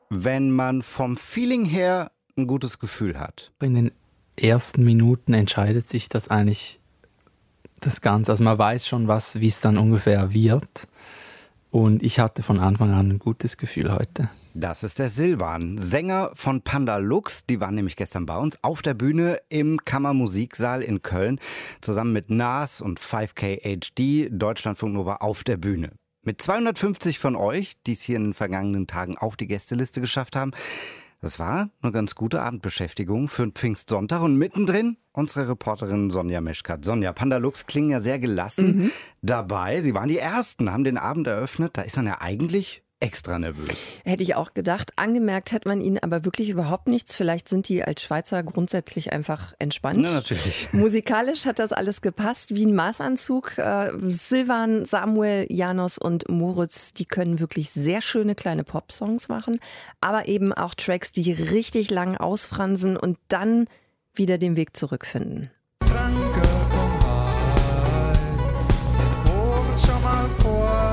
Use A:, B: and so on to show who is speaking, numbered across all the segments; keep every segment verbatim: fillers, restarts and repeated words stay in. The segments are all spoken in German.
A: wenn man vom Feeling her ein gutes Gefühl hat?
B: In den ersten Minuten entscheidet sich das eigentlich das Ganze. Also man weiß schon, was, wie es dann ungefähr wird. Und ich hatte von Anfang an ein gutes Gefühl heute.
A: Das ist der Silvan, Sänger von Panda Lux. Die waren nämlich gestern bei uns auf der Bühne im Kammermusiksaal in Köln. Zusammen mit Nas und fünf K H D, Deutschlandfunk Nova auf der Bühne. Mit zweihundertfünfzig von euch, die es hier in den vergangenen Tagen auf die Gästeliste geschafft haben. Das war eine ganz gute Abendbeschäftigung für einen Pfingstsonntag. Und mittendrin unsere Reporterin Sonja Meschkat. Sonja, Panda Lux klingen ja sehr gelassen mhm. dabei. Sie waren die Ersten, haben den Abend eröffnet. Da ist man ja eigentlich extra nervös.
C: Hätte ich auch gedacht. Angemerkt hat man ihnen aber wirklich überhaupt nichts. Vielleicht sind die als Schweizer grundsätzlich einfach entspannt.
A: Na, natürlich.
C: Musikalisch hat das alles gepasst, wie ein Maßanzug. Äh, Silvan, Samuel, Janos und Moritz, die können wirklich sehr schöne kleine Popsongs machen, aber eben auch Tracks, die richtig lang ausfransen und dann wieder den Weg zurückfinden.
D: Danke, komm halt, Moritz, schau mal vor.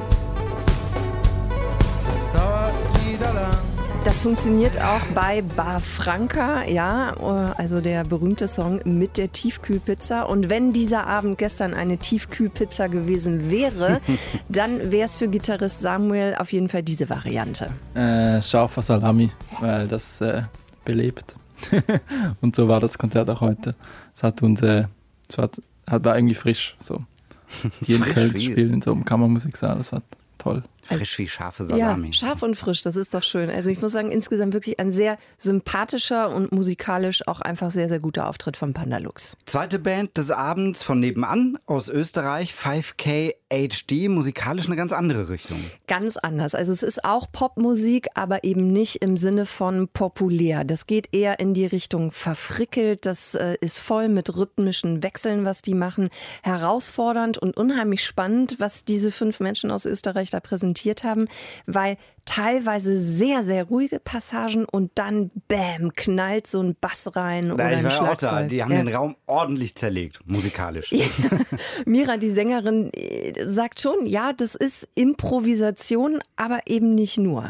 C: Das funktioniert auch bei Bar Franca, ja, also der berühmte Song mit der Tiefkühlpizza. Und wenn dieser Abend gestern eine Tiefkühlpizza gewesen wäre, dann wäre es für Gitarrist Samuel auf jeden Fall diese Variante.
B: Äh, scharfer Salami, weil das äh, belebt. Und so war das Konzert auch heute. Es hat uns, äh, es war, hat, war irgendwie frisch, so. Hier in Köln spielen in so einem Kammermusiksaal, das war toll.
A: Frisch wie scharfe Salami.
C: Ja, scharf und frisch, das ist doch schön. Also ich muss sagen, insgesamt wirklich ein sehr sympathischer und musikalisch auch einfach sehr, sehr guter Auftritt von Panda Lux.
A: Zweite Band des Abends von nebenan aus Österreich, fünf K H D, musikalisch eine ganz andere Richtung.
C: Ganz anders. Also es ist auch Popmusik, aber eben nicht im Sinne von populär. Das geht eher in die Richtung verfrickelt. Das äh, ist voll mit rhythmischen Wechseln, was die machen. Herausfordernd und unheimlich spannend, was diese fünf Menschen aus Österreich da präsentieren haben, weil teilweise sehr, sehr ruhige Passagen und dann bäm, knallt so ein Bass rein oder ein Schlagzeug.
A: Da. Die haben ja den Raum ordentlich zerlegt, musikalisch.
C: Ja. Mira, die Sängerin, sagt schon, ja, das ist Improvisation, aber eben nicht nur.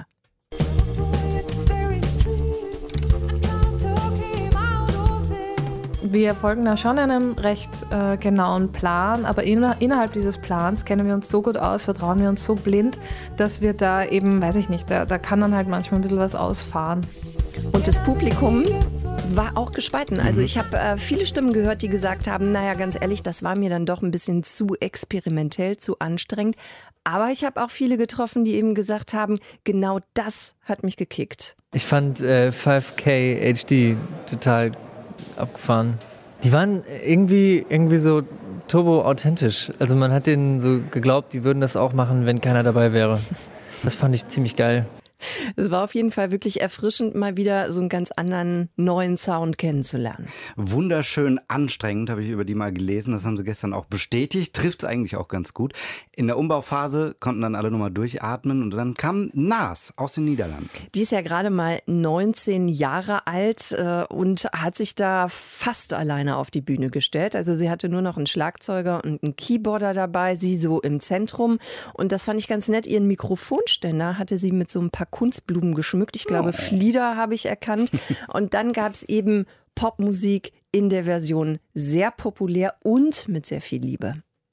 E: Wir folgen da schon einem recht äh, genauen Plan, aber in, innerhalb dieses Plans kennen wir uns so gut aus, vertrauen wir uns so blind, dass wir da eben, weiß ich nicht, da, da kann dann halt manchmal ein bisschen was ausfahren.
C: Und das Publikum war auch gespalten. Also ich habe äh, viele Stimmen gehört, die gesagt haben, naja, ganz ehrlich, das war mir dann doch ein bisschen zu experimentell, zu anstrengend. Aber ich habe auch viele getroffen, die eben gesagt haben, genau das hat mich gekickt.
F: Ich fand äh, fünf K H D total abgefahren. Die waren irgendwie, irgendwie so turbo-authentisch. Also man hat denen so geglaubt, die würden das auch machen, wenn keiner dabei wäre. Das fand ich ziemlich geil.
C: Es war auf jeden Fall wirklich erfrischend, mal wieder so einen ganz anderen neuen Sound kennenzulernen.
A: Wunderschön anstrengend, habe ich über die mal gelesen. Das haben sie gestern auch bestätigt. Trifft es eigentlich auch ganz gut. In der Umbauphase konnten dann alle nochmal durchatmen und dann kam Nas aus den Niederlanden.
C: Die ist ja gerade mal neunzehn Jahre alt äh, und hat sich da fast alleine auf die Bühne gestellt. Also sie hatte nur noch einen Schlagzeuger und einen Keyboarder dabei, sie so im Zentrum. Und das fand ich ganz nett. Ihren Mikrofonständer hatte sie mit so ein paar Kunstblumen geschmückt. Ich glaube, oh. Flieder habe ich erkannt. Und dann gab es eben Popmusik in der Version sehr populär und mit sehr viel Liebe.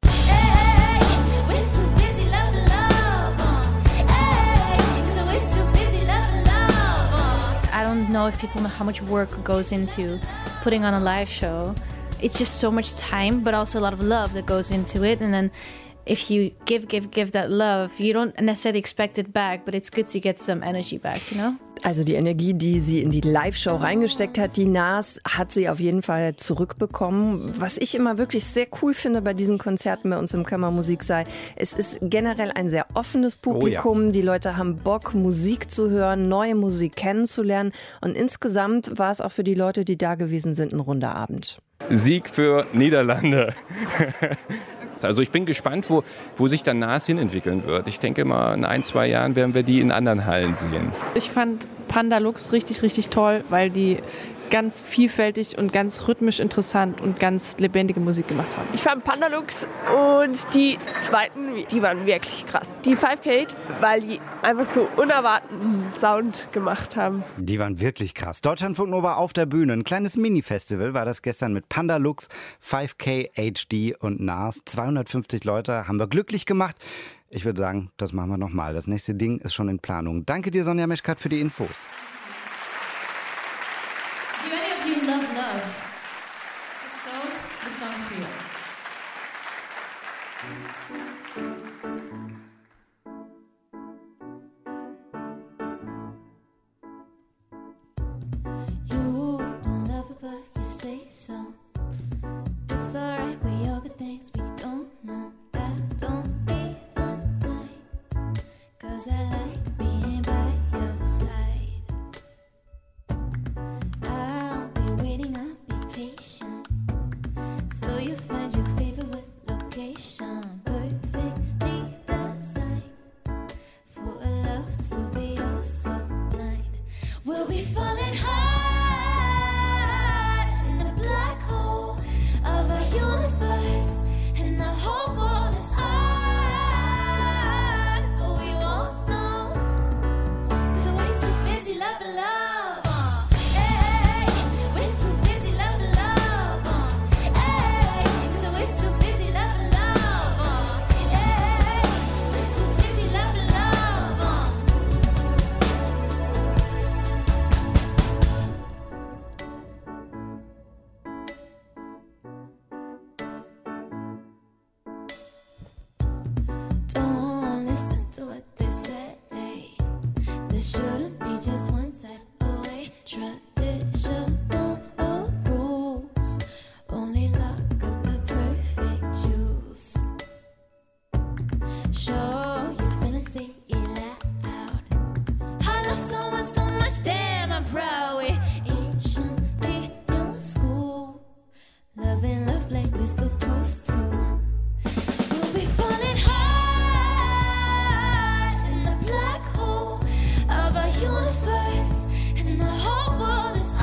G: I don't know if people know how much work goes into putting on a live show. It's just so much time, but also a lot of love that goes into it. And then if you give, give, give that love, you don't necessarily expect it back, but it's good to get some energy back, you know?
C: Also die Energie, die sie in die Live-Show reingesteckt hat, die Nas, hat sie auf jeden Fall zurückbekommen. Was ich immer wirklich sehr cool finde bei diesen Konzerten bei uns im Kammermusiksaal, es ist generell ein sehr offenes Publikum. Oh ja. Die Leute haben Bock, Musik zu hören, neue Musik kennenzulernen. Und insgesamt war es auch für die Leute, die da gewesen sind, ein runder Abend.
H: Sieg für Niederlande. Also ich bin gespannt, wo, wo sich dann Nas hinentwickeln wird. Ich denke mal, in ein, zwei Jahren werden wir die in anderen Hallen sehen.
E: Ich fand Panda Lux richtig, richtig toll, weil die
I: ganz vielfältig und ganz rhythmisch interessant und ganz lebendige Musik gemacht haben.
J: Ich fand Pandalux und die zweiten, die waren wirklich krass. Die fünf K, weil die einfach so unerwarteten Sound gemacht haben.
A: Die waren wirklich krass. Deutschlandfunk Nova auf der Bühne. Ein kleines Mini-Festival war das gestern mit Pandalux, fünf K H D und Nas. zweihundertfünfzig Leute haben wir glücklich gemacht. Ich würde sagen, das machen wir nochmal. Das nächste Ding ist schon in Planung. Danke dir, Sonja Meschkat, für die Infos.
K: Do any of you love love? If so, this song's for you. You don't love it, but you say so. It's alright, we all got things we don't know. That don't even mind, 'cause I like being by your side. I'll be waiting, I'll be patient, till you find your favorite location. Perfectly designed for a love to be oh so blind. We'll be falling hard in the black hole of a universe, and the whole world is ours, but we won't know, 'cause we're way too busy loving love, uh, hey, we're too busy loving love, uh, hey, 'cause we're way too busy loving love, uh, hey, we're too busy loving love, uh. Don't listen to what they say. There shouldn't be just one type of way. Traditional rules only lock up the perfect juice. Show your feelings, say it loud. I love someone so much, damn, I'm proud. We anciently new school, loving love like we're supposed to. We'll be falling hard in the black hole of a universe, and then the whole world is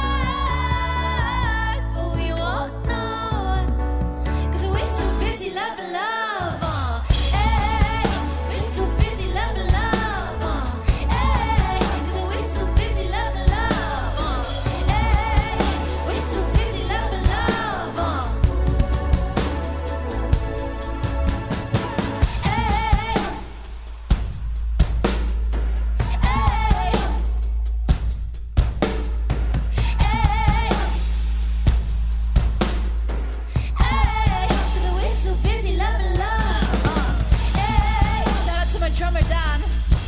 K: ours, but we won't know, 'cause we're so busy loving love, uh, hey, we're so busy loving love, uh, hey, 'cause we're so busy loving love, uh, hey, we're so busy loving love, uh, shout out to my drummer Dan.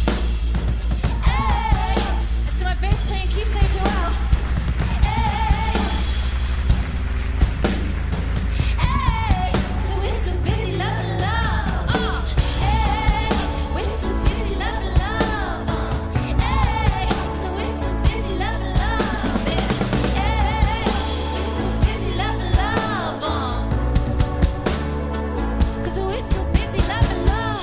K: Hey, and to my bass player Keith Lee Joel. Hey, hey, so we're so busy loving love. Uh, hey, we're so busy loving love. Uh, hey, so we're so busy loving love. Yeah. Hey, we're so busy loving love. Uh, 'cause we're so busy loving love.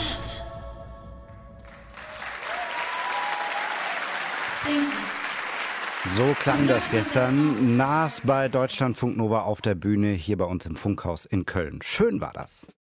K: Thank you.
A: So klang das gestern. Nas bei Deutschlandfunk Nova auf der Bühne hier bei uns im Funkhaus in Köln. Schön war das.